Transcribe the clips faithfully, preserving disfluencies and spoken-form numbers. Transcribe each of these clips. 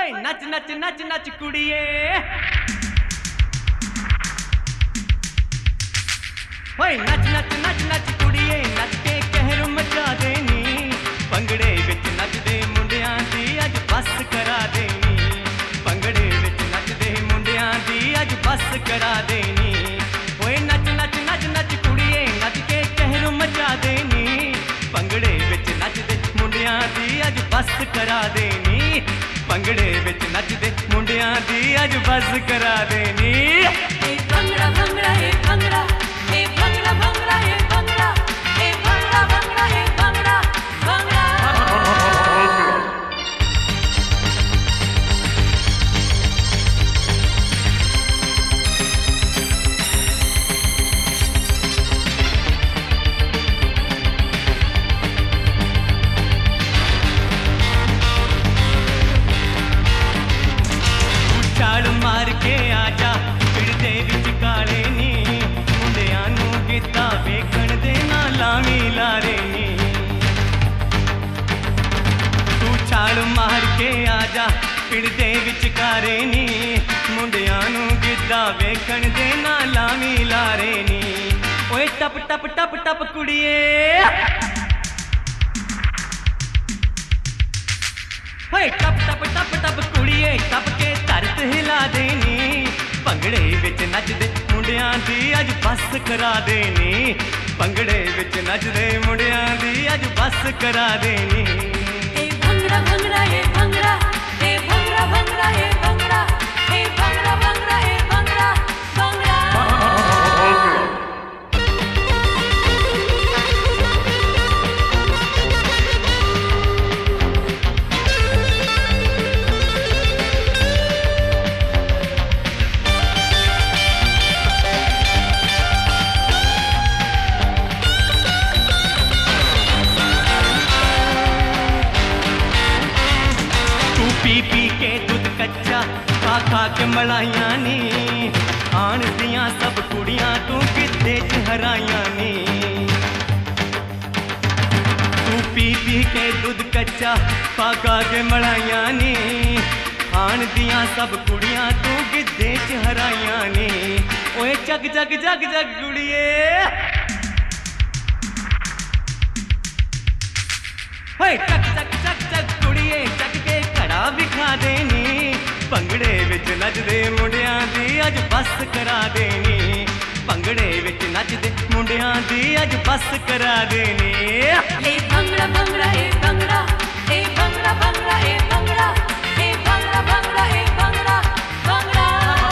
होए नच नच नच नच कुड़िए, होए नच नच नच नच कुड़िए, नच के कहर मचा देनी। पंगड़े विच नचदे मुंडियां दी अज बस करा देनी। पंगड़े विच नचदे मुंडियां दी अज बस करा देनी। होए नच नच नच नच कुड़िए, नच के कहर मचा देनी। पंगड़े विच नचदे मुंडियां दी अज बस करा देनी। पंगड़े विच नचदे मुंडियां दी अज बस करा देनी। ए भंगड़ा भंगड़ा ए भंगड़ा, ए भंगड़ा भंगड़ा ए भंगड़ा, ए भंगड़ा भंगड़ा ए भंगड़ा भंगड़ा। छाल मार के आजा फिरदे विच काले नी। मुंडियां नू गिद्धा वेखण दे ना लावी लारे नी। तू छाल मार के आजा फिरदे विच काले नी। मुंडियां नू गिद्धा वेखण दे ना लावी लारे नी। ओए टप टप टप टप कुड़िए, होए टप टप टप टप कुड़िए, टप के धरत हिला देनी। पंगड़े विच नचदे मुंडियां दी अज बस करा देनी। पंगड़े विच नचदे मुंडियां दी अज बस करा देनी। ए भंगड़ा भंगड़ा ए भंगड़ा, ए भंगड़ा भंगड़ा ए भंगड़ा, ए भंगड़ा भंगड़ा ए भंगड़ा भंगड़ा। पी पी के दूध कच्चा खा खा के मलाइयां नी। आन दियां सब कुड़ियां तू गिद्धे च हराइयां नी। तू पी पी के दूध कच्चा खा खा के मलाइयां नी। आन दियां सब कुड़ियां तू गिद्धे च हराइयां नी। ओए जग जग जग जग कुड़िए, होए चक चक चक चक कुड़िए, चक के घड़ा विखा देनी। पंगड़े विच नचदे मुंडियां दी अज बस करा देनी। पंगड़े विच नचदे मुंडियां दी अज बस करा देनी। ए भंगड़ा भंगड़ा ए भंगड़ा, ए भंगड़ा भंगड़ा ए भंगड़ा, ए भंगड़ा भंगड़ा ए भंगड़ा भंगड़ा।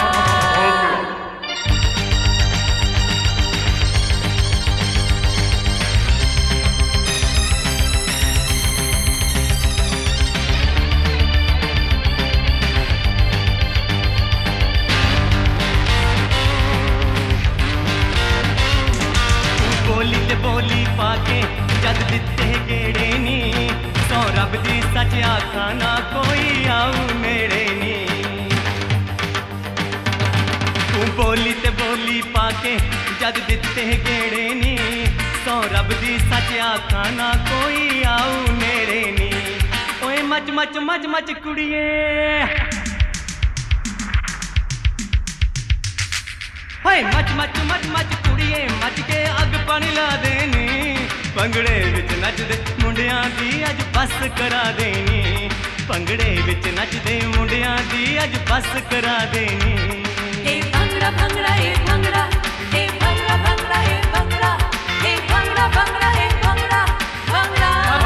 बोली ते बोली पाके जद दिते गेड़े नी। सौ रब दी सच आखा ना कोई आऊ नेड़े नी। तू बोली ते बोली पाके जद दिते गेड़े नी। सौ रब दी सच आखा ना कोई आऊ नेड़े नी। ओए मच मच मच मच कुड़िए, होए मच मच मच मच कुड़िए, मच के अग पानी ला देनी। पंगड़े विच नचदे मुंडियां दी अज बस करा देनी। पंगड़े विच नचदे मुंडियां दी अज बस करा देनी। ए भंगड़ा भंगड़ा ए भंगड़ा, ए भंगड़ा भंगड़ा ए भंगड़ा, ए भंगड़ा भंगड़ा ए भंगड़ा भंगड़ा।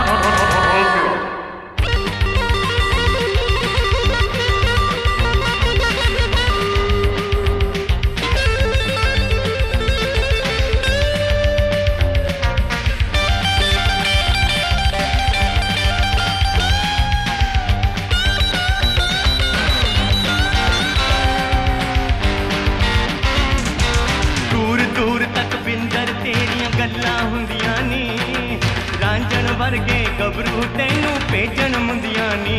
गल्लां हुंदियां नी। रांझण वर्गे गबरू तैनू भेजण मुंदियां नी।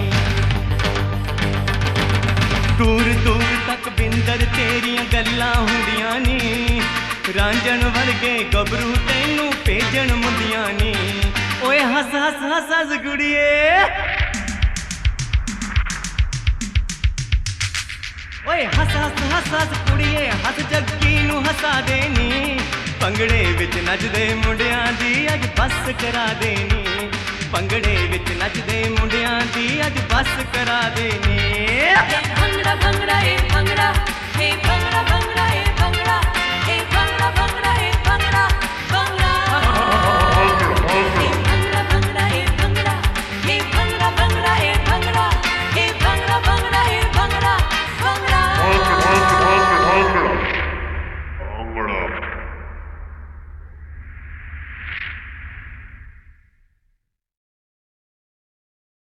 दूर दूर तक बिंदर तेरियां गल्लां हुंदियां नी। रांझण वर्गे गबरू तैनू भेजण मुंदियां नी। ओए हस हस हस हस गुड़िए, ਓਏ ਹੱਸ ਹੱਸ ਹੱਸ ਹੱਸ ਕੁੜੀਏ ਹੱਸ ਜੱਗੀ ਨੂੰ ਹਸਾ ਦੇਨੀ ਭੰਗੜੇ ਵਿੱਚ ਨੱਚਦੇ ਮੁੰਡਿਆਂ ਦੀ ਅੱਜ ਬੱਸ ਕਰਾ ਦੇਨੀ ਭੰਗੜੇ ਵਿੱਚ ਨੱਚਦੇ ਮੁੰਡਿਆਂ ਦੀ ਅੱਜ ਬੱਸ ਕਰਾ ਦੇਨੀ